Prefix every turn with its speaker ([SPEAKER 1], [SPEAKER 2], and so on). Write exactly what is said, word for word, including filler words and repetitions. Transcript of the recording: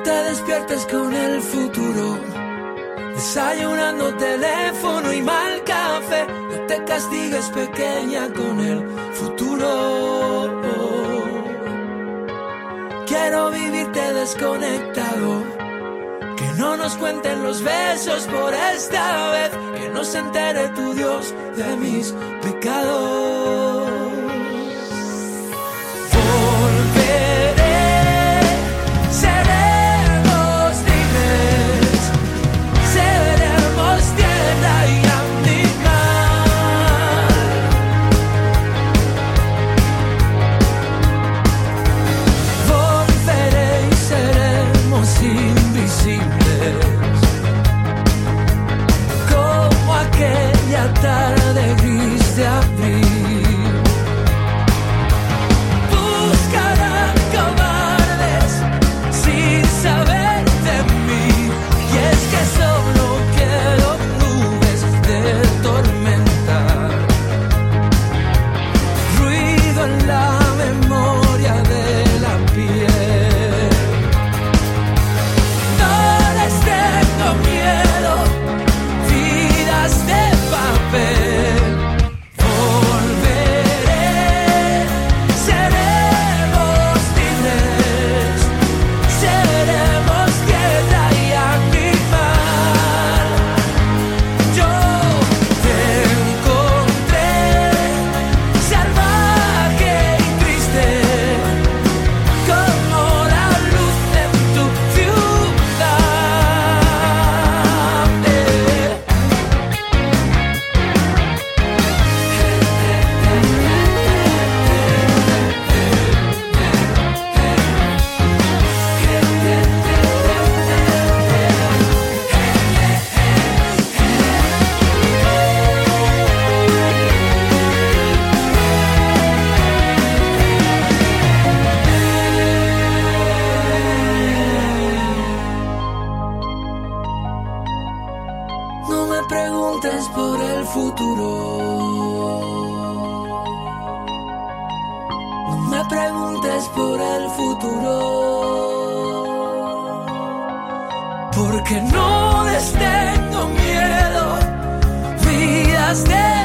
[SPEAKER 1] te despiertes con el futuro, desayunando teléfono y mal café. No te castigues, pequeña, con el futuro. Quiero vivirte desconectado, que no nos cuenten los besos por esta vez, que no se entere tu Dios de mis pecados. Volveré, seremos libres, seremos tierra y animal. Volveré y seremos invisibles, como aquella tarde gris de abril. No me preguntes por el futuro, no me preguntes por el futuro, porque no les tengo miedo, vidas de